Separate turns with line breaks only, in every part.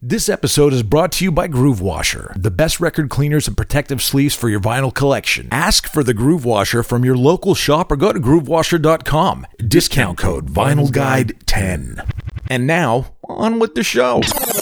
This episode is brought to you by Groove Washer, the best record cleaners and protective sleeves for your vinyl collection. Ask for the Groove Washer from your local shop or go to groovewasher.com. Discount code VinylGuide10. And now, on with the show.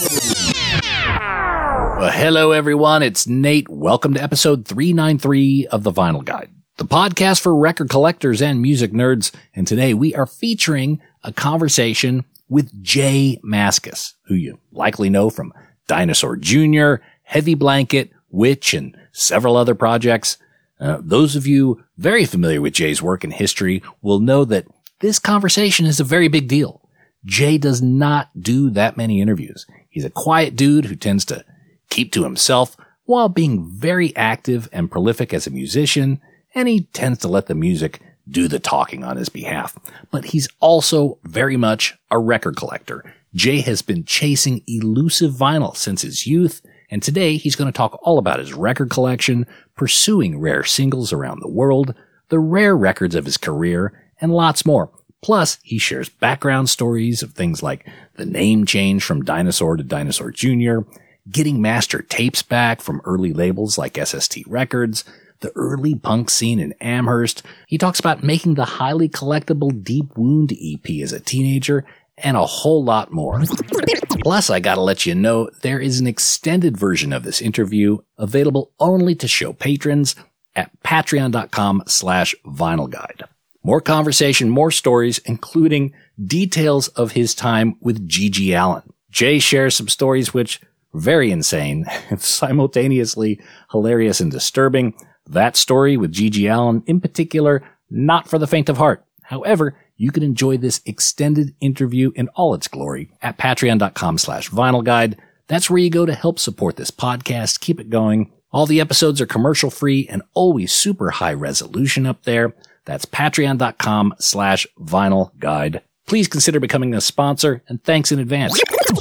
Well, hello everyone, it's Nate. Welcome to episode 393 of the Vinyl Guide, the podcast for record collectors and music nerds. And today we are featuring a conversation with J Mascis, who you likely know from Dinosaur Jr., Heavy Blanket, Witch, and several other projects. Those of you very familiar with Jay's work and history will know that this conversation is a very big deal. Jay does not do that many interviews. He's a quiet dude who tends to keep to himself while being very active and prolific as a musician, and he tends to let the music do the talking on his behalf. But he's also very much a record collector. Jay has been chasing elusive vinyl since his youth, and today he's going to talk all about his record collection, pursuing rare singles around the world, the rare records of his career, and lots more. Plus, he shares background stories of things like the name change from Dinosaur to Dinosaur Jr., getting master tapes back from early labels like SST Records, the early punk scene in Amherst. He talks about making the highly collectible Deep Wound EP as a teenager, and a whole lot more. Plus, I gotta let you know, there is an extended version of this interview available only to show patrons at patreon.com/vinylguide. More conversation, more stories, including details of his time with G.G. Allin. Jay shares some stories which are very insane, simultaneously hilarious and disturbing. That story with G.G. Allin in particular, not for the faint of heart. However, you can enjoy this extended interview in all its glory at patreon.com/vinylguide. That's where you go to help support this podcast, keep it going. All the episodes are commercial free and always super high resolution up there. That's patreon.com/vinylguide. Please consider becoming a sponsor, and thanks in advance.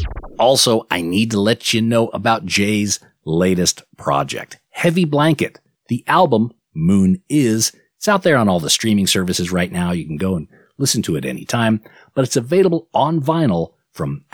Also, I need to let you know about Jay's latest project, Heavy Blanket. The album, Moon Is, it's out there on all the streaming services right now. You can go and listen to it anytime, but it's available on vinyl from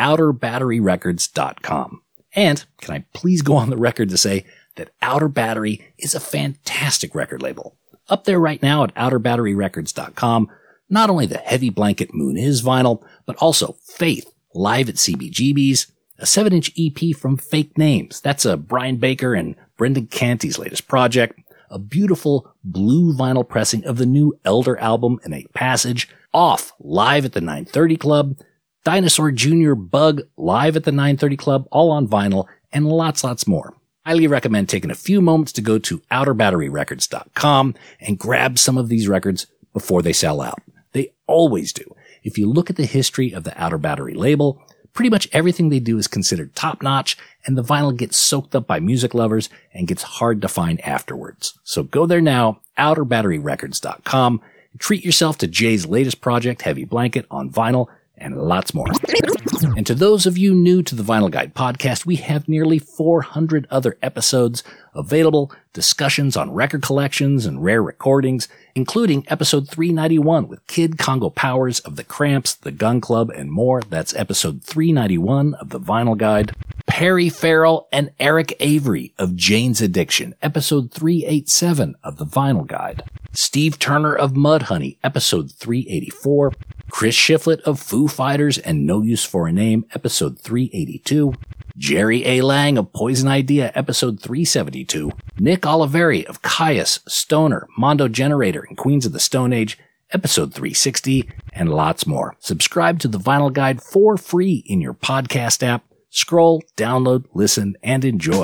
OuterBatteryRecords.com. And can I please go on the record to say that Outer Battery is a fantastic record label. Up there right now at OuterBatteryRecords.com, not only the Heavy Blanket Moon Is vinyl, but also Faith, live at CBGB's, a 7-inch EP from Fake Names. That's a Brian Baker and Brendan Canty's latest project. A beautiful blue vinyl pressing of the new Elder album in 8 Passage. Off, live at the 930 Club. Dinosaur Jr. Bug, live at the 930 Club, all on vinyl, and lots more. Highly recommend taking a few moments to go to OuterBatteryRecords.com and grab some of these records before they sell out. They always do. If you look at the history of the Outer Battery label, pretty much everything they do is considered top-notch, and the vinyl gets soaked up by music lovers and gets hard to find afterwards. So go there now, OuterBatteryRecords.com, and treat yourself to Jay's latest project, Heavy Blanket, on vinyl, and lots more. And to those of you new to the Vinyl Guide podcast, we have nearly 400 other episodes available, discussions on record collections and rare recordings, including episode 391 with Kid Congo Powers of the Cramps, the Gun Club, and more. That's episode 391 of the Vinyl Guide. Perry Farrell and Eric Avery of Jane's Addiction, episode 387 of the Vinyl Guide. Steve Turner of Mudhoney, episode 384. Chris Shiflett of Foo Fighters and No Use for a Name, episode 382. Jerry A. Lang of Poison Idea, episode 372. Nick Oliveri of Caius, Stoner, Mondo Generator, and Queens of the Stone Age, episode 360, and lots more. Subscribe to the Vinyl Guide for free in your podcast app. Scroll, download, listen, and enjoy.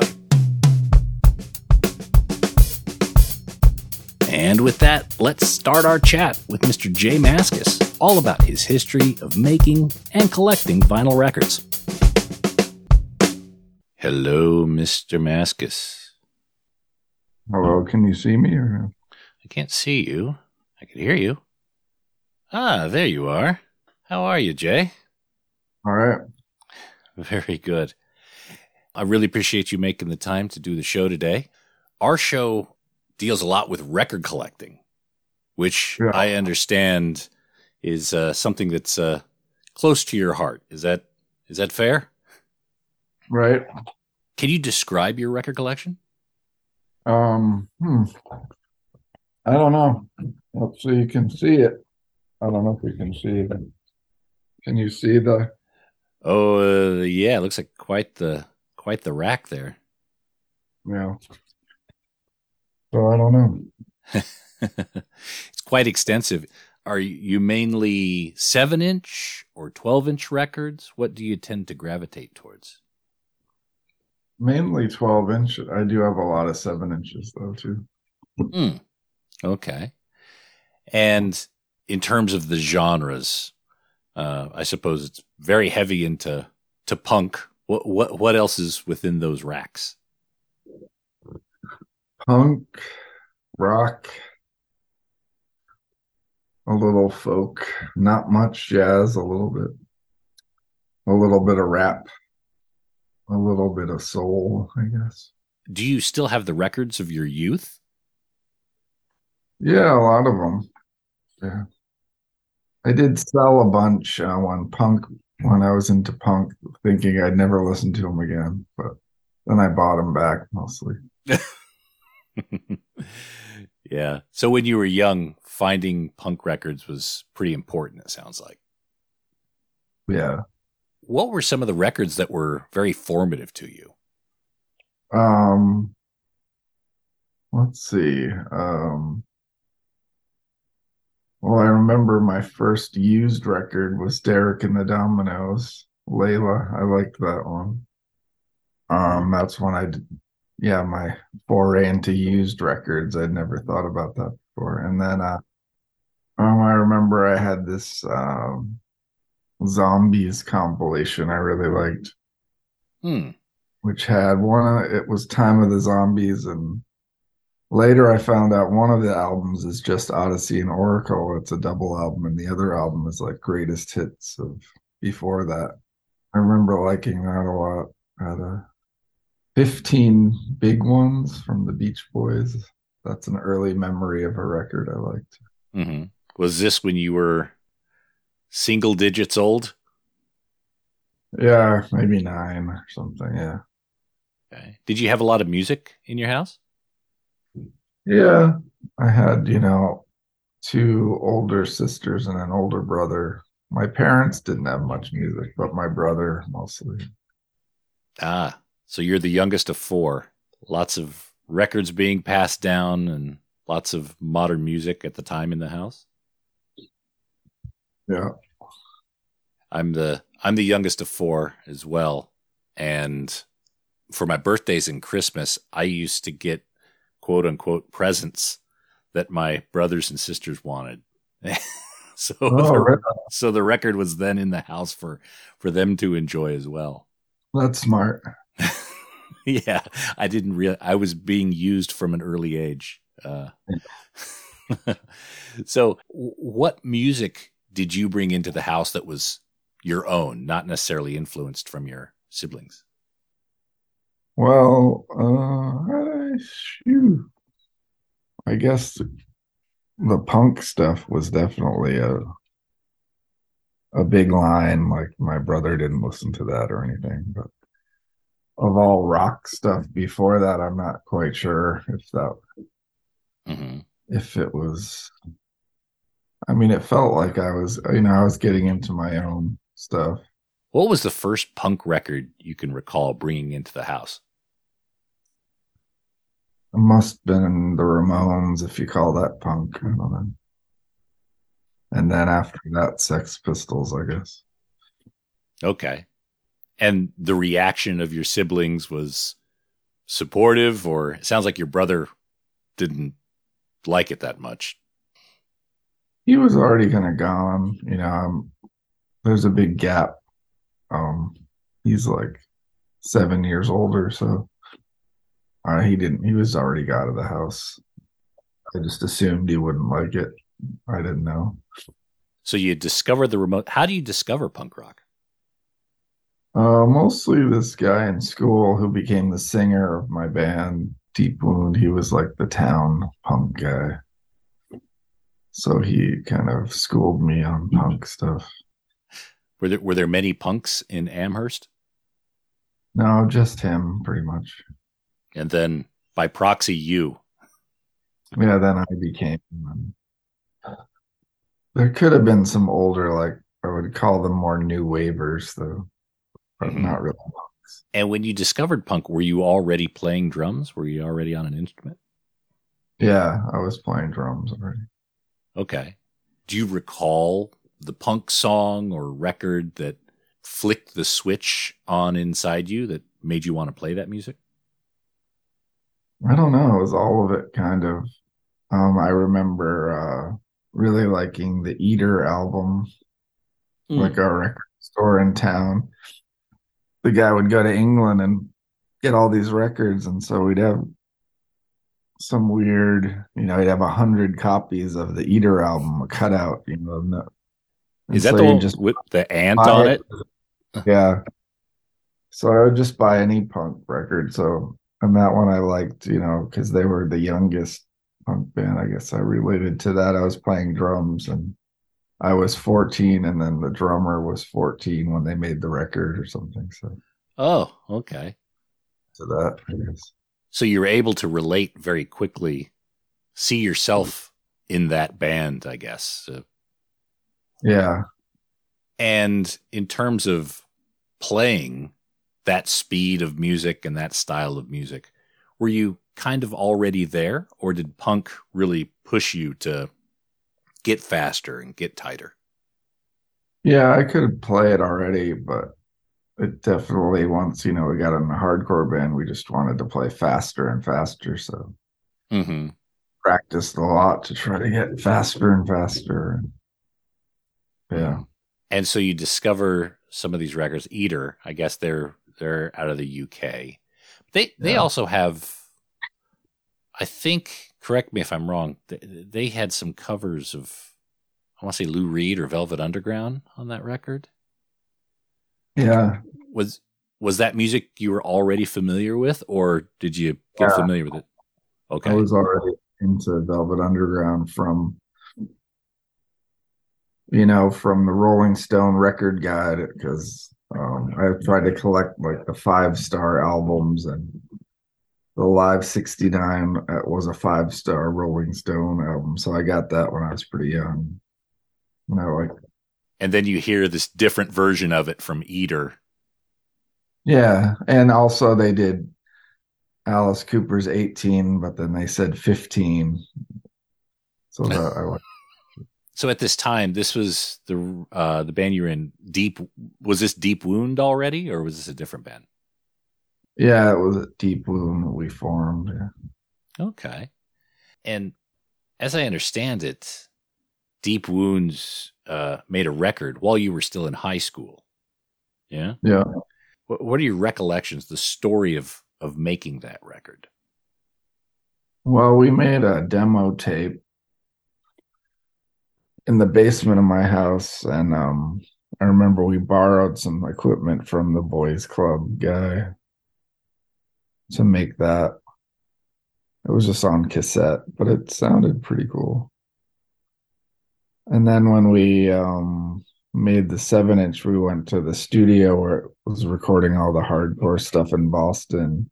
And with that, let's start our chat with Mr. J Mascis, all about his history of making and collecting vinyl records. Hello, Mr. Mascis.
Hello, can you see me? Or?
I can't see you. I can hear you. Ah, there you are. How are you, Jay?
All right.
Very good. I really appreciate you making the time to do the show today. Our show deals a lot with record collecting, which I understand is something that's close to your heart. Is that fair?
Right.
Can you describe your record collection?
Um, hmm, I don't know. Let's see. You can see it. I don't know if you can see it. Can you see the?
Oh, yeah, it looks like quite the rack there.
Yeah. So I don't know.
It's quite extensive. Are you mainly 7-inch or 12-inch records? What do you tend to gravitate towards?
Mainly 12-inch. I do have a lot of 7 inches though too.
Okay. And in terms of the genres, I suppose it's very heavy into punk. What else is within those racks?
Punk, rock, a little folk, not much jazz, a little bit of rap, a little bit of soul, I guess.
Do you still have the records of your youth?
Yeah, a lot of them. Yeah. I did sell a bunch when I was into punk, thinking I'd never listen to them again, but then I bought them back mostly.
Yeah. So when you were young, finding punk records was pretty important, it sounds like.
Yeah.
What were some of the records that were very formative to you?
Let's see. Well, I remember my first used record was Derek and the Dominoes, Layla. I liked that one. That's when my foray into used records. I'd never thought about that before. And then, I remember I had this Zombies compilation I really liked, which had it was Time of the Zombies, and later I found out one of the albums is just Odyssey and Oracle. It's a double album, and the other album is like greatest hits of before that. I remember liking that a lot. Had 15 Big Ones from the Beach Boys. That's an early memory of a record I liked.
Mm-hmm. Was this when you were single digits old?
Yeah, maybe 9 or something. Yeah.
Okay. Did you have a lot of music in your house?
Yeah, I had, 2 older sisters and an older brother. My parents didn't have much music, but my brother mostly.
Ah, so you're the youngest of 4. Lots of records being passed down and lots of modern music at the time in the house.
Yeah.
I'm the youngest of 4 as well. And for my birthdays and Christmas, I used to get quote unquote presents that my brothers and sisters wanted. So the record was then in the house for them to enjoy as well.
That's smart.
Yeah, I was being used from an early age. So what music did you bring into the house that was your own, not necessarily influenced from your siblings?
Well, I guess the punk stuff was definitely a big line. Like my brother didn't listen to that or anything, but of all rock stuff before that, I'm not quite sure if it was. I mean, it felt like I was getting into my own stuff.
What was the first punk record you can recall bringing into the house?
It must have been the Ramones, if you call that punk. I don't know. And then after that, Sex Pistols, I guess.
Okay. And the reaction of your siblings was supportive, or it sounds like your brother didn't like it that much?
He was already kind of gone. There's a big gap. He's like 7 years older, so he was already out of the house. I just assumed he wouldn't like it. I didn't know.
So you discovered the remote. How do you discover punk rock?
Mostly this guy in school who became the singer of my band, Deep Wound. He was like the town punk guy. So he kind of schooled me on punk stuff.
Were there many punks in Amherst?
No, just him, pretty much.
And then by proxy, you.
Yeah, then I became. There could have been some older, like I would call them more new wavers, though, but
Mm-hmm.
not really.
And when you discovered punk, were you already playing drums? Were you already on an instrument?
Yeah, I was playing drums already.
Okay. Do you recall the punk song or record that flicked the switch on inside you that made you want to play that music?
I don't know. It was all of it, kind of. I remember really liking the Eater album, like our record store in town. The guy would go to England and get all these records, and so we'd have some weird, he'd have 100 copies of the Eater album, a cutout, and
Is that
so
the
you
one
just
with the ant
buy
on
it.
it?
Yeah. So I would just buy any punk record. So, and that one I liked, because they were the youngest punk band. I guess I related to that. I was playing drums and I was 14, and then the drummer was 14 when they made the record or something. So,
Oh, okay.
to that, I guess.
So you were able to relate very quickly, see yourself in that band, I guess.
Yeah.
And in terms of playing that speed of music and that style of music, were you kind of already there, or did punk really push you to get faster and get tighter?
Yeah, I could play it already, but it definitely, once, we got in the hardcore band, we just wanted to play faster and faster. So
Mm-hmm.
practiced a lot to try to get faster and faster. Yeah.
And so you discover some of these records. Eater, I guess they're out of the UK. They also have, I think, correct me if I'm wrong, they had some covers of, I want to say Lou Reed or Velvet Underground on that record.
Yeah.
Was that music you were already familiar with, or did you get familiar with it? Okay.
I was already into Velvet Underground from the Rolling Stone record guide, because I tried to collect like the 5-star albums, and the Live 69 was a 5-star Rolling Stone album. So I got that when I was pretty young.
And then you hear this different version of it from Eater.
Yeah. And also they did Alice Cooper's 18, but then they said 15. So that I like.
So at this time, this was the band you were in. Was this Deep Wound already, or was this a different band?
Yeah, it was a Deep Wound that we formed. Yeah.
Okay. And as I understand it, Deep Wounds made a record while you were still in high school. Yeah?
Yeah.
What are your recollections, the story of making that record?
Well, we made a demo tape in the basement of my house, and I remember we borrowed some equipment from the boys club guy to make that. It was just on cassette, but it sounded pretty cool. And then when we made the 7-inch, we went to the studio where it was recording all the hardcore stuff in Boston.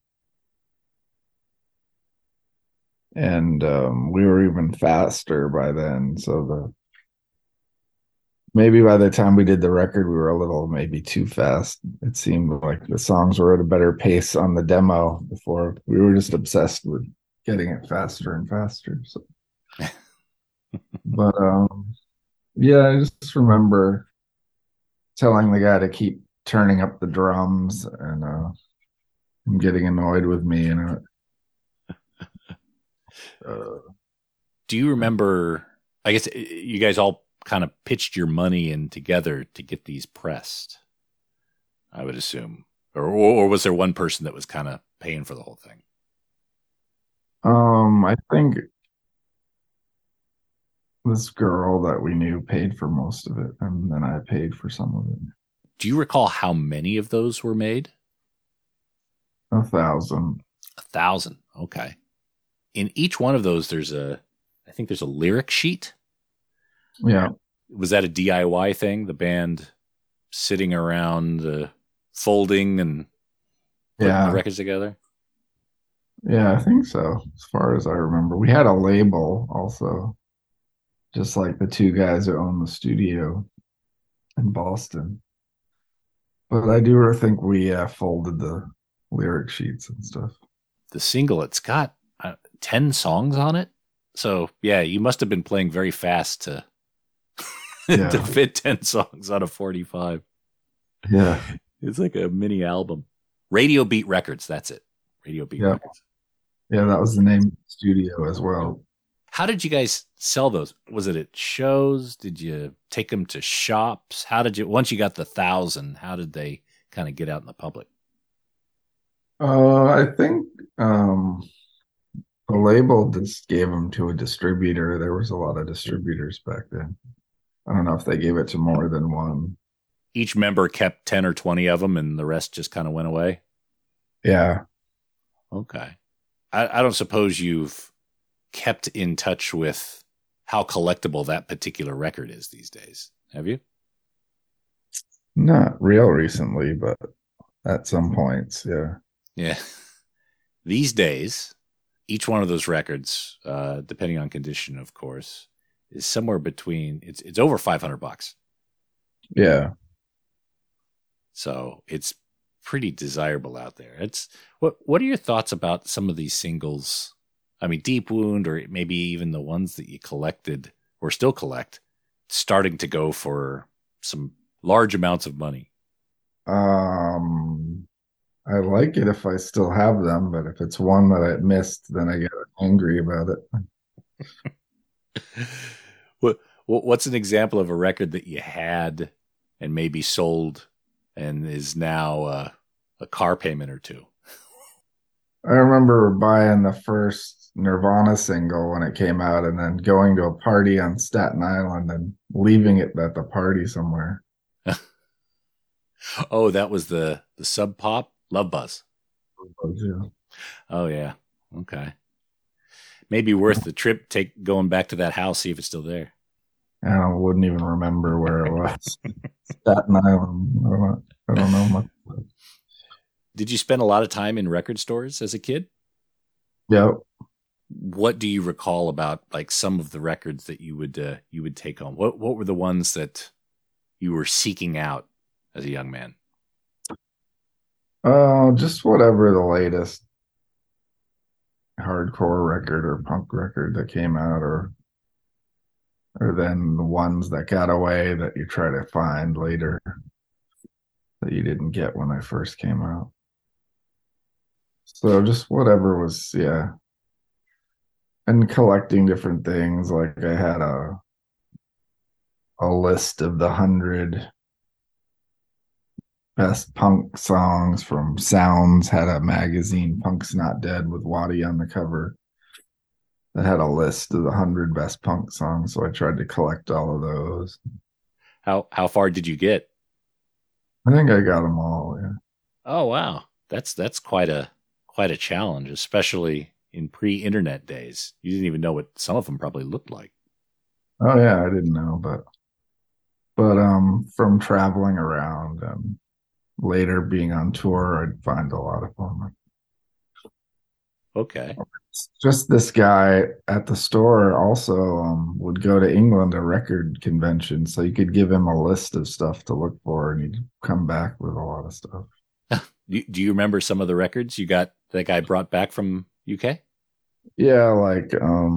And we were even faster by then. So maybe by the time we did the record, we were a little maybe too fast. It seemed like the songs were at a better pace on the demo before. We were just obsessed with getting it faster and faster. So. But yeah, I just remember telling the guy to keep turning up the drums, and him getting annoyed with me.
Do you remember, I guess you guys all kind of pitched your money in together to get these pressed, I would assume. Or was there one person that was kind of paying for the whole thing?
I think this girl that we knew paid for most of it, and then I paid for some of it.
Do you recall how many of those were made?
1,000.
1,000. Okay. In each one of those, I think there's a lyric sheet.
Yeah.
Was that a DIY thing? The band sitting around folding and putting the records together?
Yeah, I think so. As far as I remember, we had a label also, just like the two guys who own the studio in Boston. But I do think we folded the lyric sheets and stuff.
The single, it's got 10 songs on it. So, yeah, you must have been playing very fast to to fit 10 songs on a 45.
Yeah.
It's like a mini album. Radio Beat Records, that's it. Radio Beat Records.
Yeah, that was the name of the studio as well.
How did you guys sell those? Was it at shows? Did you take them to shops? How did you, once you got the 1,000, how did they kind of get out in the public?
I think the label just gave them to a distributor. There was a lot of distributors back then. I don't know if they gave it to more than one.
Each member kept 10 or 20 of them and the rest just kind of went away?
Yeah.
Okay. I don't suppose you've kept in touch with how collectible that particular record is these days, have you?
Not real recently, but at some points, yeah.
Yeah. These days, each one of those records, depending on condition, of course, is somewhere between, it's over $500.
Yeah.
So it's pretty desirable out there. It's what are your thoughts about some of these singles? I mean, Deep Wound, or maybe even the ones that you collected or still collect, starting to go for some large amounts of money.
I like it if I still have them, but if it's one that I missed, then I get angry about it.
What's an example of a record that you had and maybe sold and is now a car payment or two?
I remember buying the first Nirvana single when it came out and then going to a party on Staten Island and leaving it at the party somewhere.
Oh, that was the Sub Pop Love Buzz.
Yeah.
Oh, yeah. Okay. Maybe worth the trip, going back to that house, see if it's still there.
I wouldn't even remember where it was. Staten Island. I don't know much.
Did you spend a lot of time in record stores as a kid?
Yep.
What do you recall about like some of the records that you would take home? What were the ones that you were seeking out as a young man?
Just whatever the latest hardcore record or punk record that came out, or then the ones that got away that you try to find later that you didn't get when they first came out. So just whatever was, yeah. And collecting different things. Like I had a list of the 100 best punk songs from Sounds, had a magazine, Punk's Not Dead, with Waddy on the cover, that had a list of the 100 best punk songs. So I tried to collect all of those.
How far did you get?
I think I got them all. Yeah.
Oh wow, that's quite a challenge, especially in pre-internet days. You didn't even know what some of them probably looked like.
Oh yeah, I didn't know, but from traveling around and later being on tour, I'd find a lot of them.
Okay.
Just this guy at the store also would go to England, a record convention, so you could give him a list of stuff to look for, and he'd come back with a lot of stuff.
Do you remember some of the records you got that guy brought back from UK?
Yeah, like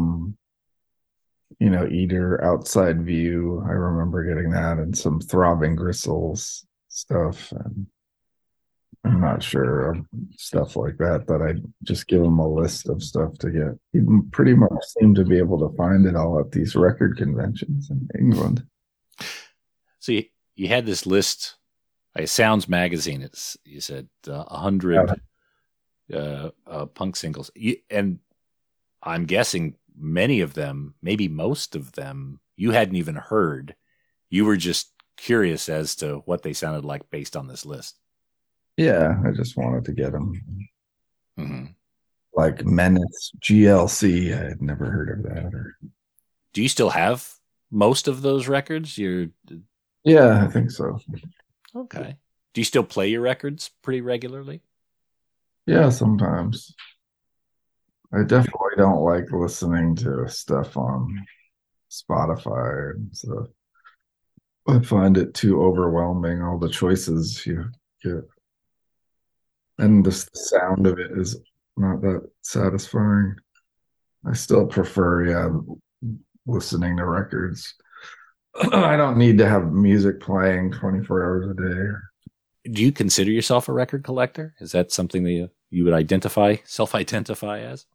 Eater, Outside View. I remember getting that, and some Throbbing Gristles stuff, and I'm not sure, stuff like that I just give him a list of stuff to get. He pretty much seemed to be able to find it all at these record conventions in England.
So you had this list, like Sounds magazine. You said 100 punk singles, and I'm guessing many of them, maybe most of them, you hadn't even heard. You were just curious as to what they sounded like based on this list.
Yeah, I just wanted to get them.
Mm-hmm.
Like Menace, GLC. I had never heard of that.
Do you still have most of those records?
Yeah, I think so.
Okay. Do you still play your records pretty regularly?
Yeah, sometimes. I definitely don't like listening to stuff on Spotify and stuff. I find it too overwhelming, all the choices you get. And just the sound of it is not that satisfying. I still prefer, listening to records. I don't need to have music playing 24 hours a day.
Do you consider yourself a record collector? Is that something that you would self-identify as?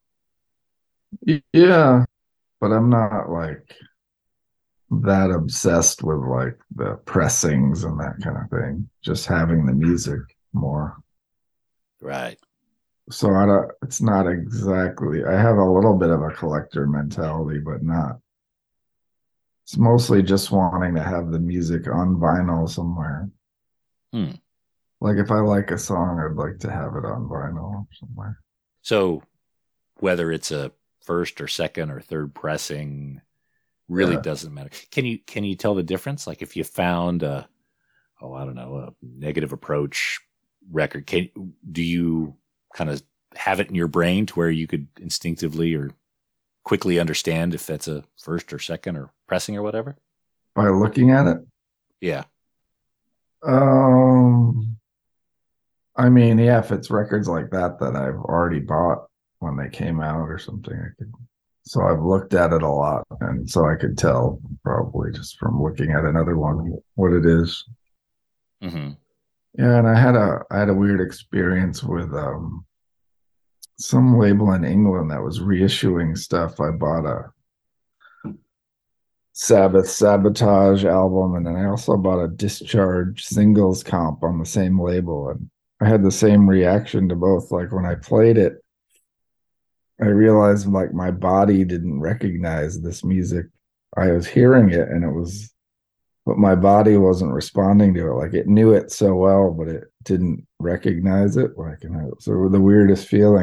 Yeah, but I'm not like that obsessed with like the pressings and that kind of thing. Just having the music more.
Right.
So it's not exactly, I have a little bit of a collector mentality, but not. It's mostly just wanting to have the music on vinyl somewhere. Like if I like a song, I'd like to have it on vinyl somewhere.
So whether it's a first or second or third pressing really doesn't matter. Can you tell the difference? Like if you found a Negative Approach record, do you kind of have it in your brain to where you could instinctively or quickly understand if that's a first or second or pressing or whatever?
By looking at it?
Yeah.
I mean, yeah, if it's records like that I've already bought when they came out or something, so I've looked at it a lot, and so I could tell probably just from looking at another one what it is.
Mm-hmm.
Yeah, and I had a weird experience with some label in England that was reissuing stuff. I bought a Sabbath Sabotage album, and then I also bought a Discharge singles comp on the same label, and I had the same reaction to both. Like when I played it, I realized like my body didn't recognize this music. I was hearing it, but my body wasn't responding to it. Like it knew it so well, but it didn't recognize it. So the weirdest feeling.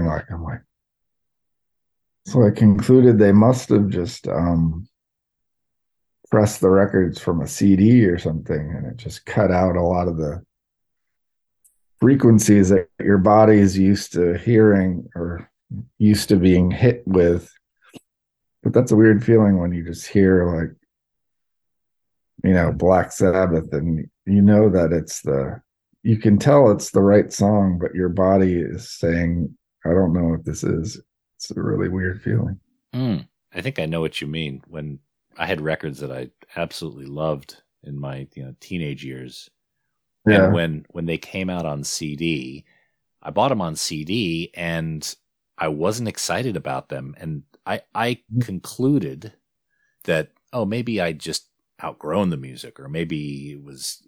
So I concluded they must have just pressed the records from a CD or something, and it just cut out a lot of the frequencies that your body is used to hearing or used to being hit with. But that's a weird feeling when you just hear Black Sabbath, and that you can tell it's the right song, but your body is saying, I don't know what this is. It's a really weird feeling.
I think I know what you mean. When I had records that I absolutely loved in my teenage years, and when they came out on CD, I bought them on CD, and I wasn't excited about them, and I concluded that maybe I just outgrown the music, or maybe it was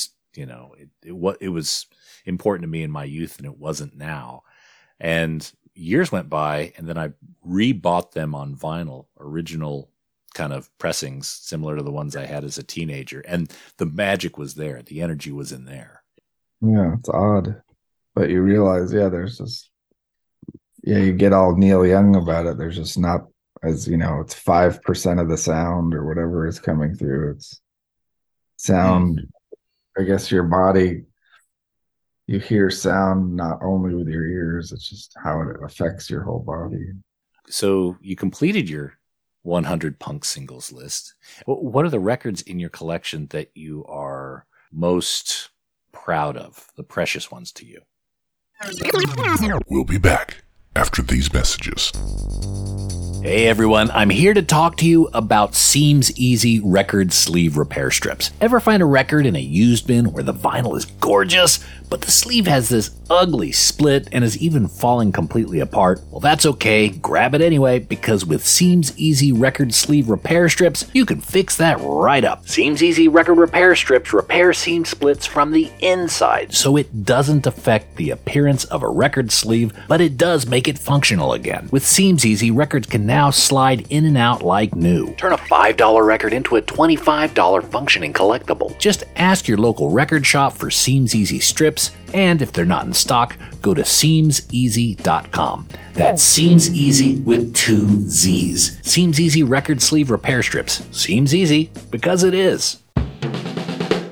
important to me in my youth and it wasn't now. And years went by, and then I rebought them on vinyl, original kind of pressings similar to the ones I had as a teenager, and the magic was there, the energy was in there.
Yeah, it's odd, but you realize there's this you get all Neil Young about it. There's just not, as it's 5% of the sound or whatever is coming through. It's sound. I guess your body, you hear sound not only with your ears, it's just how it affects your whole body.
So you completed your 100 punk singles list. What are the records in your collection that you are most proud of, the precious ones to you?
We'll be back after these messages.
Hey everyone, I'm here to talk to you about Seems Easy record sleeve repair strips. Ever find a record in a used bin where the vinyl is gorgeous, but the sleeve has this ugly split and is even falling completely apart? Well, that's okay. Grab it anyway, because with Seems Easy record sleeve repair strips, you can fix that right up. Seems Easy record repair strips repair seam splits from the inside, so it doesn't affect the appearance of a record sleeve, but it does make it functional again. With Seems Easy, records can now slide in and out like new. Turn a $5 record into a $25 functioning collectible. Just ask your local record shop for Seems Easy strips, and if they're not in stock, go to SeamsEasy.com. That's Seems Easy with 2 Z's. Seems Easy record sleeve repair strips. Seems easy because it is.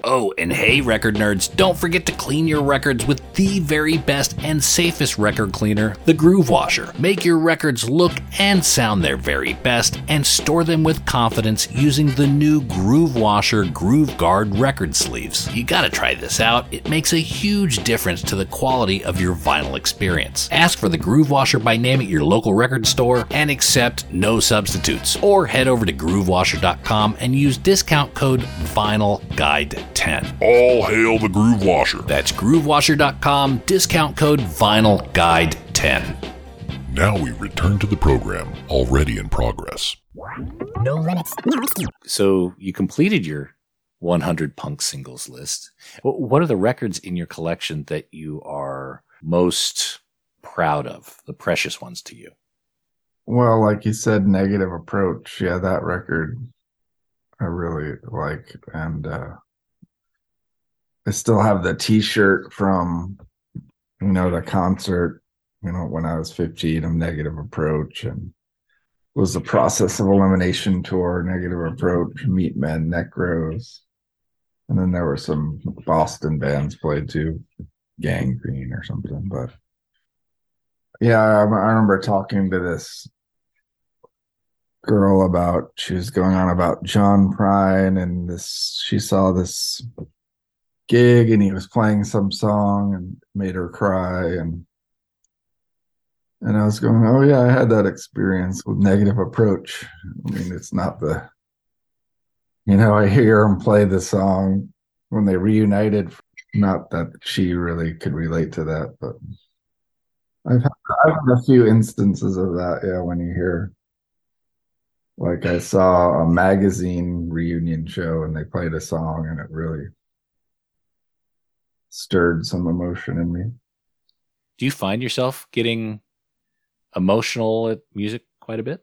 Oh, and hey, record nerds, don't forget to clean your records with the very best and safest record cleaner, the Groove Washer. Make your records look and sound their very best and store them with confidence using the new Groove Washer Groove Guard record sleeves. You gotta try this out. It makes a huge difference to the quality of your vinyl experience. Ask for the Groove Washer by name at your local record store and accept no substitutes. Or head over to groovewasher.com and use discount code VINYLGUIDE10.
All hail the Groove Washer.
That's groovewasher.com, discount code VINYLGUIDE10.
Now we return to the program, already in progress.
No limits.
So you completed your 100 punk singles list. What are the records in your collection that you are most proud of, the precious ones to you?
Well, like you said, Negative Approach. Yeah, that record I really like. And I still have the t-shirt from, the concert, when I was 15 of Negative Approach, and it was the Process of Elimination tour, Negative Approach, Meat Men, Necros. And then there were some Boston bands played too, Gangrene or something. But yeah, I remember talking to this girl she was going on about John Prine, and she saw this gig and he was playing some song and made her cry, and I was going, oh yeah, I had that experience with Negative Approach. I mean, it's not I hear them play the song when they reunited, not that she really could relate to that, but I've had a few instances of that. Yeah, when you hear, like, I saw a Magazine reunion show and they played a song and it really stirred some emotion in me.
Do you find yourself getting emotional at music quite a bit?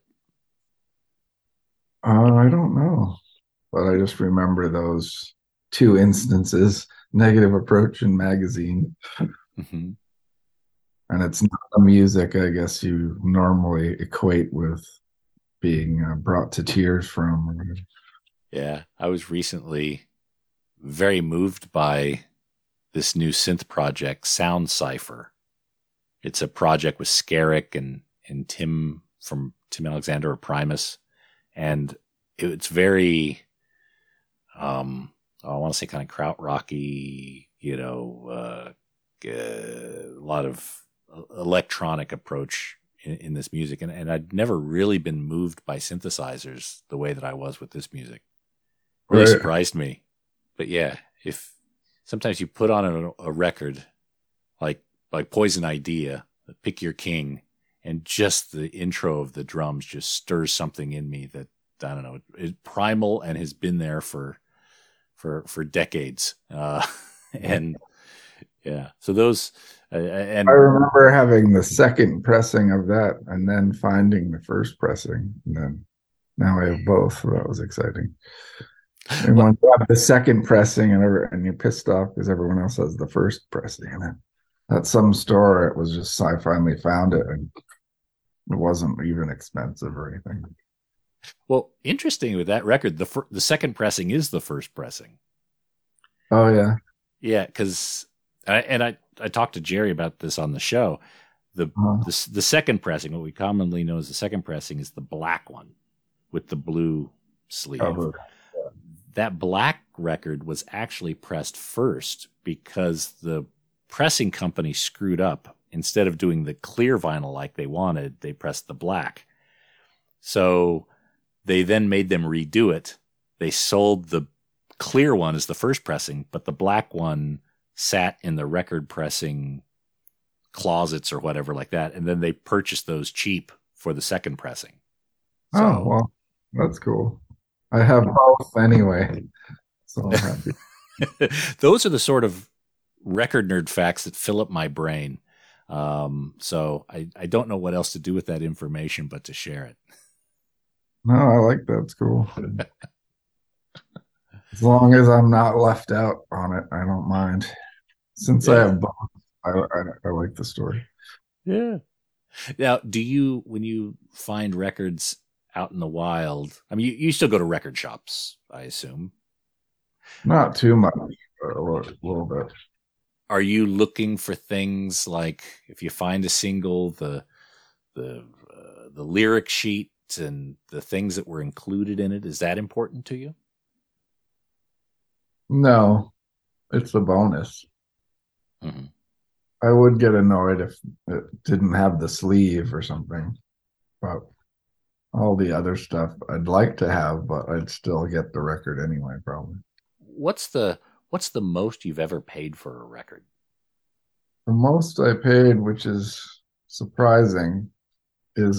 I don't know, but I just remember those two instances, Negative Approach and Magazine.
Mm-hmm.
And it's not the music, I guess, you normally equate with being brought to tears from.
Yeah, I was recently very moved by this new synth project, Sound Cipher. It's a project with Skerrick and Tim from Tim Alexander or Primus. And it's very, I want to say kind of krautrocky, a lot of electronic approach in this music. And I'd never really been moved by synthesizers the way that I was with this music. Really surprised me. But yeah, if sometimes you put on a record like Poison Idea, Pick Your King, and just the intro of the drums just stirs something in me that, I don't know, it's primal and has been there for decades. And yeah, so those, and
I remember having the second pressing of that and then finding the first pressing. And then now I have both. So that was exciting. And when you have the second pressing and you're pissed off because everyone else has the first pressing. And at some store, it was just, I finally found it and it wasn't even expensive or anything.
Well, interesting with that record, the second pressing is the first pressing.
Oh, yeah.
Yeah, because I talked to Jerry about this on the show. The second pressing, what we commonly know as the second pressing, is the black one with the blue sleeve. Oh, yeah. That black record was actually pressed first because the pressing company screwed up. Instead of doing the clear vinyl like they wanted, they pressed the black. So they then made them redo it. They sold the clear one as the first pressing, but the black one sat in the record pressing closets or whatever like that. And then they purchased those cheap for the second pressing.
So, oh, well, that's cool. I have both anyway. So I'm happy.
Those are the sort of record nerd facts that fill up my brain. So I don't know what else to do with that information, but to share it.
No, I like that. It's cool. As long as I'm not left out on it, I don't mind. Since I have both, I like the story.
Yeah. Now, when you find records out in the wild, I mean, you still go to record shops, I assume.
Not too much, but a little bit.
Are you looking for things like, if you find a single, the lyric sheet and the things that were included in it? Is that important to you?
No, it's a bonus.
Mm-hmm.
I would get annoyed if it didn't have the sleeve or something, but all the other stuff I'd like to have, but I'd still get the record anyway, probably.
What's the most you've ever paid for a record?
The most I paid, which is surprising, is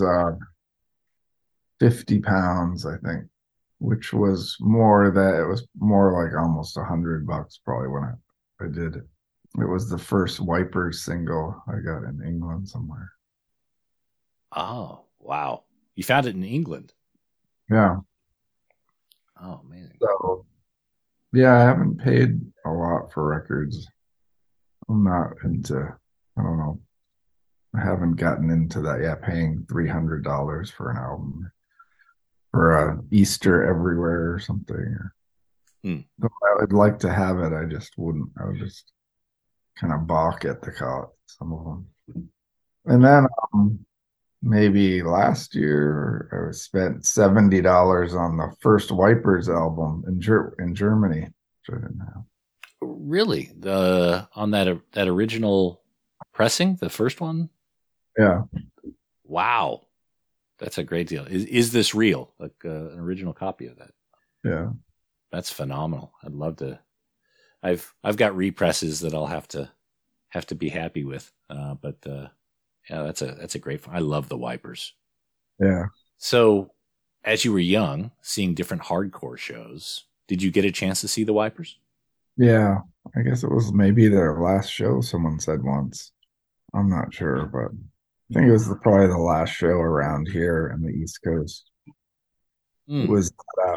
£50, I think, which was more that it was more like almost $100 probably when I did it. It was the first Wipers single I got in England somewhere.
Oh, wow. You found it in England?
Yeah.
Oh, amazing.
So, yeah, I haven't paid a lot for records. I'm not into, I don't know. I haven't gotten into that yet, paying $300 for an album for Easter Everywhere or something. I would like to have it. I just wouldn't. I would just kind of balk at the cost, some of them. And then maybe last year I spent $70 on the first Wipers album in Germany, which I didn't have.
Really? On that original pressing, the first one?
Yeah.
Wow. That's a great deal. Is this real? Like an original copy of that?
Yeah.
That's phenomenal. I'd love to. I've got represses that I'll have to be happy with. But yeah, that's a great. I love the Wipers.
Yeah.
So, as you were young, seeing different hardcore shows, did you get a chance to see the Wipers?
Yeah, I guess it was maybe their last show, someone said once. I'm not sure, but I think it was probably the last show around here in the East Coast. It was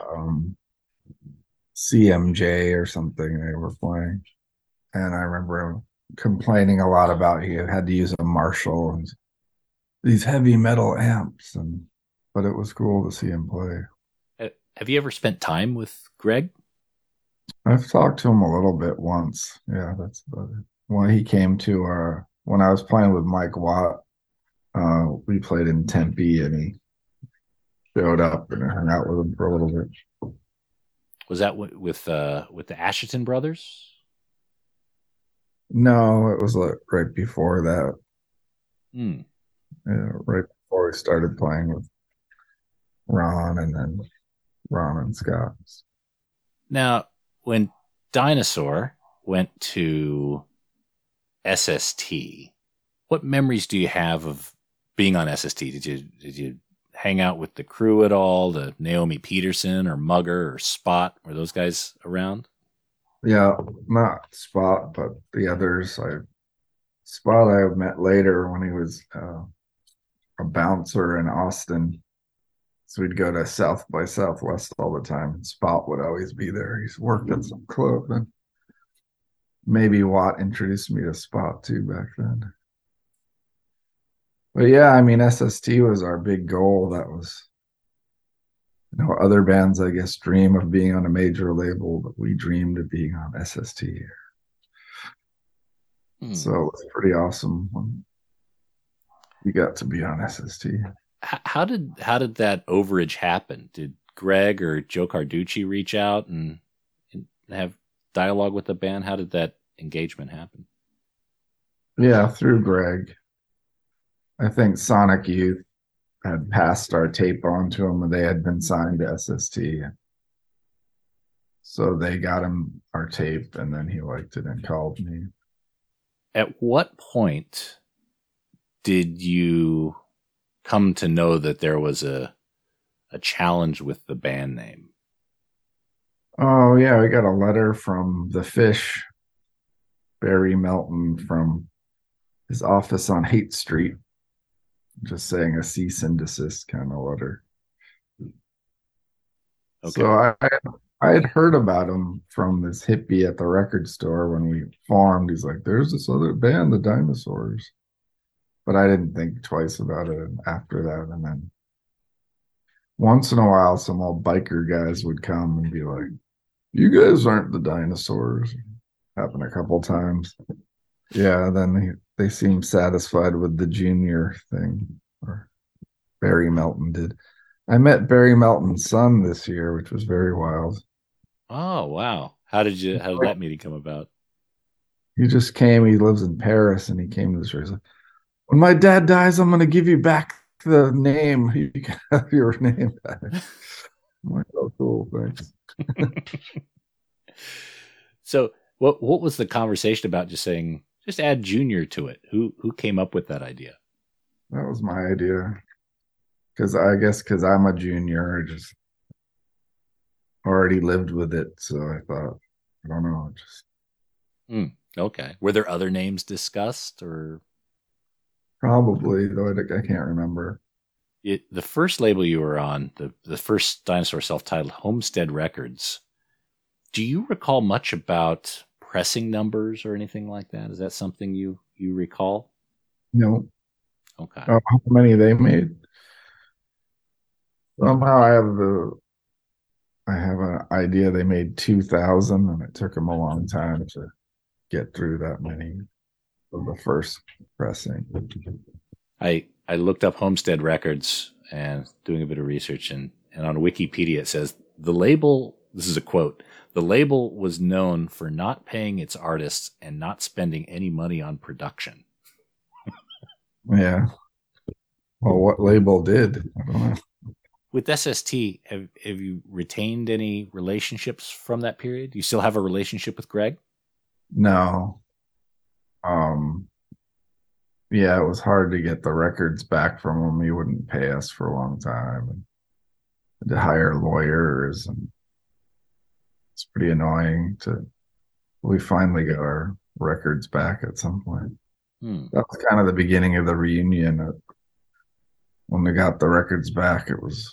CMJ or something they were playing. And I remember complaining a lot about he had to use a Marshall and these heavy metal amps, but it was cool to see him play.
Have you ever spent time with Greg?
I've talked to him a little bit once. Yeah, that's about it. When he came to when I was playing with Mike Watt, we played in Tempe, and he showed up and I hung out with him for a little bit.
Was that with the Asheton brothers?
No, it was right before that. Yeah, right before we started playing with Ron, and then Ron and Scott.
Now, when Dinosaur went to SST, what memories do you have of being on SST? Did you hang out with the crew at all? The Naomi Peterson or Mugger or Spot? Were those guys around?
Yeah, not Spot, but the others. Spot I met later when he was a bouncer in Austin. So we'd go to South by Southwest all the time. Spot would always be there. He's worked at some club, and maybe Watt introduced me to Spot too back then. But yeah, I mean, SST was our big goal. That was, other bands, I guess, dream of being on a major label, but we dreamed of being on SST. So it was pretty awesome when we got to be on SST.
How did that overage happen? Did Greg or Joe Carducci reach out and have dialogue with the band? How did that engagement happen?
Yeah, through Greg. I think Sonic Youth had passed our tape on to him, and they had been signed to SST. So they got him our tape, and then he liked it and called me.
At what point did you come to know that there was a challenge with the band name?
Oh, yeah, we got a letter from the Fish, Barry Melton, from his office on Haight Street, just saying a cease and desist kind of letter. Okay. So I had heard about him from this hippie at the record store when we formed. He's like, there's this other band, the Dinosaurs. But I didn't think twice about it after that. And then once in a while, some old biker guys would come and be like, You guys aren't the dinosaurs. Happened a couple times. Yeah, then they seemed satisfied with the junior thing, or Barry Melton did. I met Barry Melton's son this year, which was very wild.
Oh, wow. How did that meeting come about?
He just came. He lives in Paris, and he came to the show. He's like, when my dad dies, I'm going to give you back the name. You can have your name back. I'm like, oh, cool, thanks.
So, what was the conversation about? Just saying, just add Junior to it. Who came up with that idea?
That was my idea. Because I'm a junior, I just already lived with it. So I thought, I don't know, just.
Okay. Were there other names discussed, or?
Probably, though I can't remember.
The first label you were on, the first Dinosaur self-titled, Homestead Records, do you recall much about pressing numbers or anything like that? Is that something you recall?
No.
Okay.
How many they made? Somehow I have an idea they made 2,000, and it took them a long time to get through that many of the first pressing.
I looked up Homestead Records and doing a bit of research, and on Wikipedia it says the label, this is a quote, the label was known for not paying its artists and not spending any money on production.
Yeah. Well, what label did? I don't know.
With SST, have you retained any relationships from that period? Do you still have a relationship with Greg?
No. Yeah, it was hard to get the records back from him. He wouldn't pay us for a long time, and to hire lawyers, and it's pretty annoying. We finally got our records back at some point. That was kind of the beginning of the reunion. When we got the records back, it was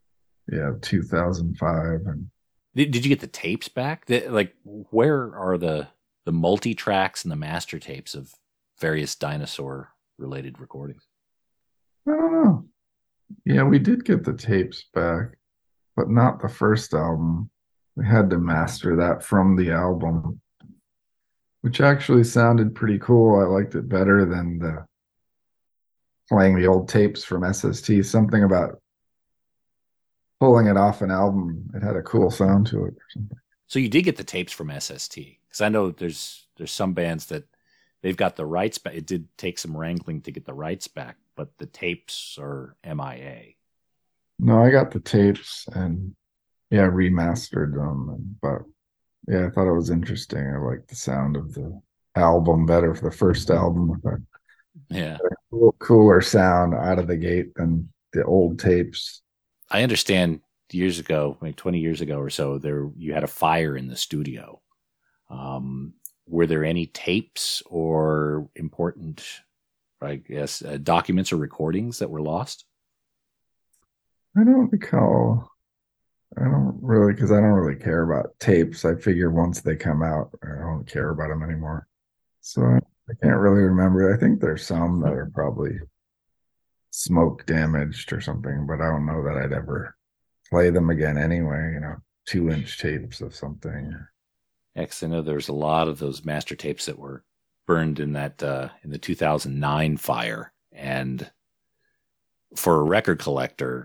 2005. And
did you get the tapes back? Where are the multi-tracks and the master tapes of various dinosaur related recordings?
I don't know. Yeah, we did get the tapes back, but not the first album. We had to master that from the album, which actually sounded pretty cool. I liked it better than playing the old tapes from SST. Something about pulling it off an album, it had a cool sound to it or something.
So you did get the tapes from SST, because I know there's some bands that they've got the rights back. It did take some wrangling to get the rights back, but the tapes are MIA.
No, I got the tapes and remastered them. But I thought it was interesting. I liked the sound of the album better for the first album.
Yeah.
Cooler sound out of the gate than the old tapes.
I understand years ago, like 20 years ago or so, you had a fire in the studio. Were there any tapes or important, I guess, documents or recordings that were lost?
I don't recall. I don't really, because I don't really care about tapes. I figure once they come out, I don't care about them anymore. So I can't really remember. I think there's some that are probably smoke damaged or something, but I don't know that I'd ever play them again anyway, 2-inch tapes of something.
Because I know there's a lot of those master tapes that were burned in that in the 2009 fire, and for a record collector,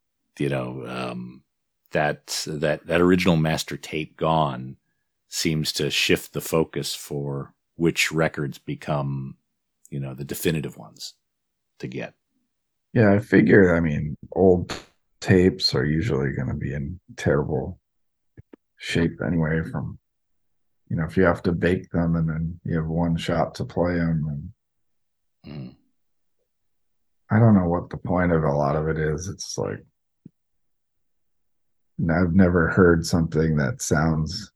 that original master tape gone seems to shift the focus for which records become, the definitive ones to get.
Yeah, I figure, old tapes are usually going to be in terrible shape anyway from, if you have to bake them and then you have one shot to play them. And I don't know what the point of a lot of it is. It's like, I've never heard something that sounds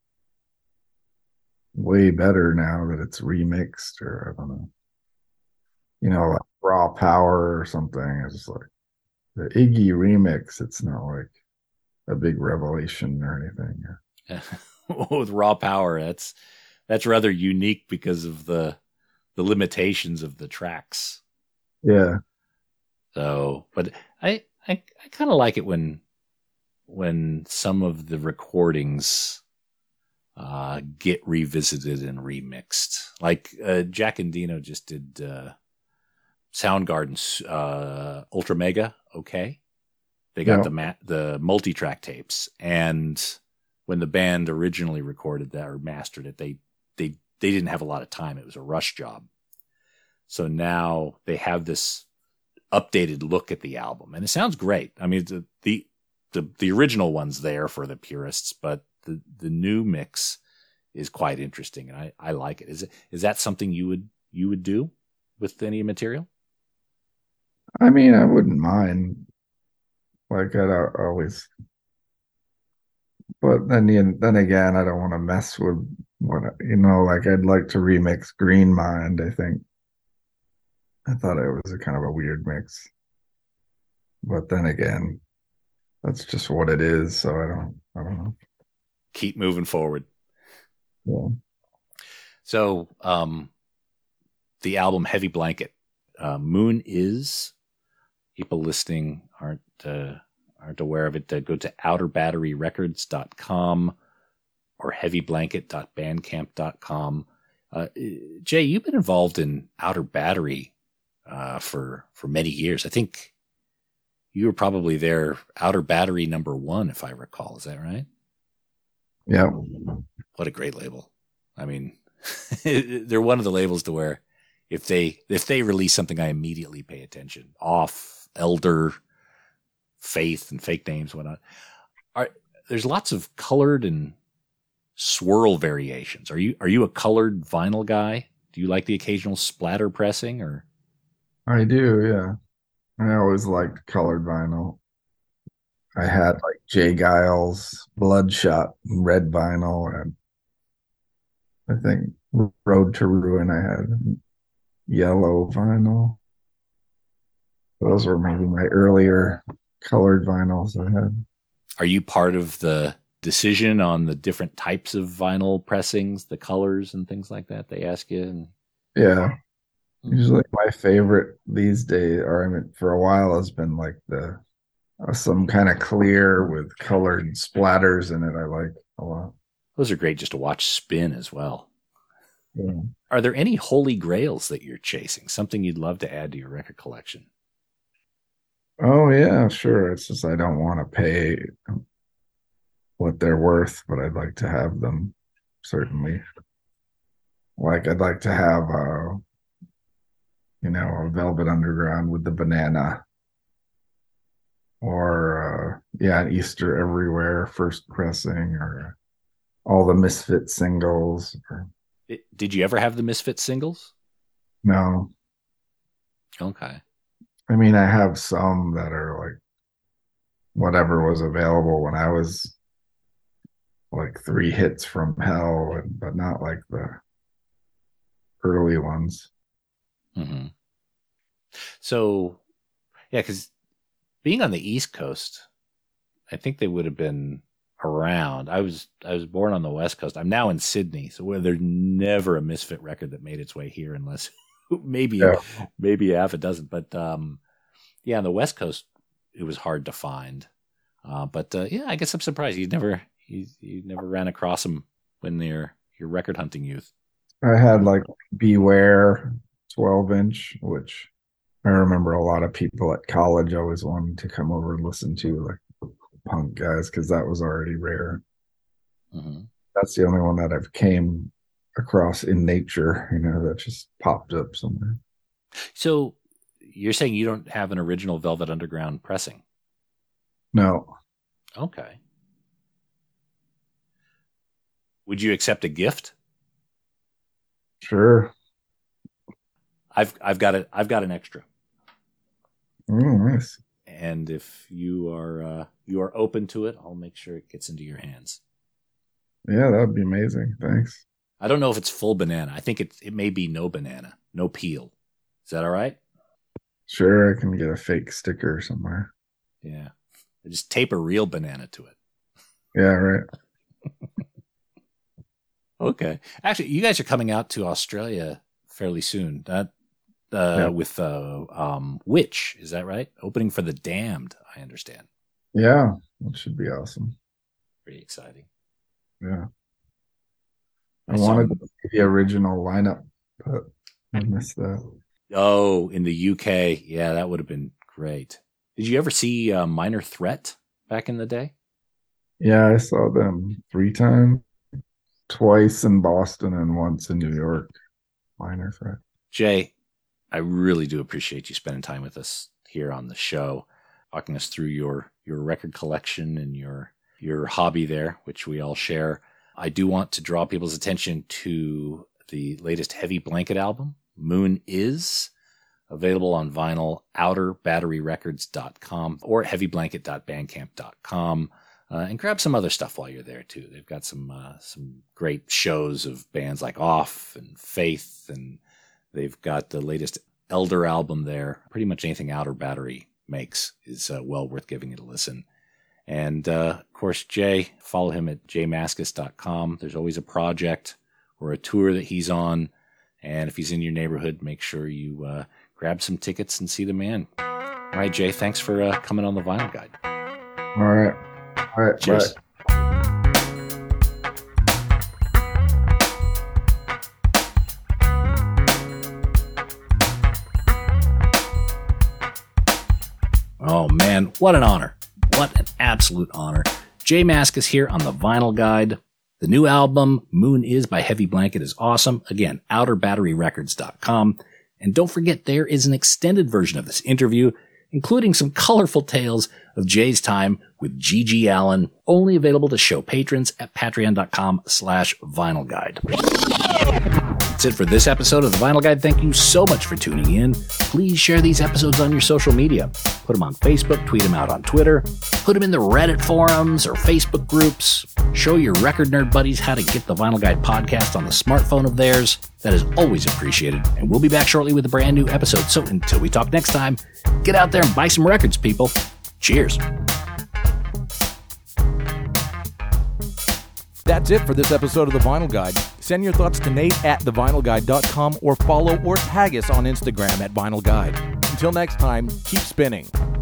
way better now that it's remixed, or I don't know, like Raw Power or something. It's like the Iggy remix. It's not like a big revelation or anything.
With Raw Power, that's rather unique because of the limitations of the tracks.
Yeah.
So, but I kind of like it when some of the recordings get revisited and remixed. Like Jack Endino just did Soundgarden's Ultra Mega. Okay, they got the multi-track tapes, and when the band originally recorded that or mastered it, they didn't have a lot of time. It was a rush job. So now they have this updated look at the album, and it sounds great. I mean, the original one's there for the purists, but the new mix is quite interesting, and I like it. Is that something you would do with any material?
I mean, I wouldn't mind. Like I'd always, but then again, I don't want to mess with what like I'd like to remix Green Mind. I think I thought it was a kind of a weird mix, but then again, that's just what it is. So I don't know.
Keep moving forward.
Yeah.
So, the album Heavy Blanket, Moon Is. People listening aren't aware of it. Go to outerbatteryrecords.com or heavyblanket.bandcamp.com. Jay, you've been involved in Outer Battery for many years. I think you were probably their Outer Battery #1, if I recall. Is that right?
Yeah.
What a great label. I mean, they're one of the labels to where if they release something, I immediately pay attention. Off, Elder, Faith, and Fake Names, whatnot. There's lots of colored and swirl variations. Are you a colored vinyl guy? Do you like the occasional splatter pressing, or?
I do, yeah. I always liked colored vinyl. I had like Jay Giles, Bloodshot, red vinyl, and I think Road to Ruin I had yellow vinyl. Those were maybe my earlier colored vinyls I had.
Are you part of the decision on the different types of vinyl pressings, the colors and things like that they ask you?
Yeah. Usually my favorite these days, or I mean, for a while, has been like the some kind of clear with colored splatters in it. I like a lot.
Those are great just to watch spin as well.
Yeah.
Are there any holy grails that you're chasing? Something you'd love to add to your record collection?
Oh yeah, sure. It's just I don't want to pay what they're worth, but I'd like to have them, certainly. Like I'd like to have a Velvet Underground with the banana, or an Easter Everywhere first pressing, or all the Misfit singles.
Did you ever have the Misfit singles?
No.
Okay.
I mean, I have some that are like whatever was available when I was like 3 hits from hell, but not like the early ones.
Mm-hmm. So, yeah, because being on the East Coast, I think they would have been around. I was born on the West Coast. I'm now in Sydney, so where there's never a Misfit record that made its way here, unless maybe half a dozen. But on the West Coast, it was hard to find. But I guess I'm surprised you never ran across them when your record hunting youth.
I had like Beware 12-inch, which I remember a lot of people at college always wanted to come over and listen to, like punk guys, because that was already rare.
Mm-hmm.
That's the only one that I've came across in nature, that just popped up somewhere.
So you're saying you don't have an original Velvet Underground pressing?
No.
Okay. Would you accept a gift?
Sure.
I've got an extra.
Oh, nice.
And if you are open to it, I'll make sure it gets into your hands.
Yeah, that would be amazing. Thanks.
I don't know if it's full banana. I think it may be no banana, no peel. Is that all right?
Sure, I can get a fake sticker somewhere.
Yeah. Just tape a real banana to it.
Yeah, right.
Okay. Actually, you guys are coming out to Australia fairly soon. With Witch, is that right? Opening for The Damned, I understand.
Yeah, that should be awesome.
Pretty exciting.
Yeah. I wanted to see the original lineup, but I missed that.
Oh, in the UK. Yeah, that would have been great. Did you ever see Minor Threat back in the day?
Yeah, I saw them 3 times. Twice in Boston and once in New York. Minor Threat.
Jay, I really do appreciate you spending time with us here on the show, walking us through your record collection and your hobby there, which we all share. I do want to draw people's attention to the latest Heavy Blanket album, Moon Is, available on vinyl, outerbatteryrecords.com or heavyblanket.bandcamp.com. And grab some other stuff while you're there too. They've got some great shows of bands like Off and Faith, and they've got the latest Elder album there. Pretty much anything Outer Battery makes is well worth giving it a listen. And of course, Jay, follow him at jmascis.com. There's always a project or a tour that he's on, and if he's in your neighborhood, make sure you grab some tickets and see the man. All right, Jay, thanks for coming on the Vinyl Guide.
All right.
Cheers.
Bye.
Oh man, what an honor. What an absolute honor. Jay Mascis here on the Vinyl Guide. The new album, Moon Is by Heavy Blanket, is awesome. Again, outerbatteryrecords.com. And don't forget, there is an extended version of this interview, including some colorful tales of Jay's time with G.G. Allin, only available to show patrons at patreon.com/Vinyl Guide. That's it for this episode of the Vinyl Guide. Thank you so much for tuning in. Please share these episodes on your social media. Put them on Facebook, tweet them out on Twitter, put them in the Reddit forums or Facebook groups. Show your record nerd buddies how to get the Vinyl Guide podcast on the smartphone of theirs. That is always appreciated. And we'll be back shortly with a brand new episode. So until we talk next time, get out there and buy some records, people. Cheers.
That's it for this episode of The Vinyl Guide. Send your thoughts to Nate at thevinylguide.com or follow or tag us on Instagram at Vinyl Guide. Until next time, keep spinning.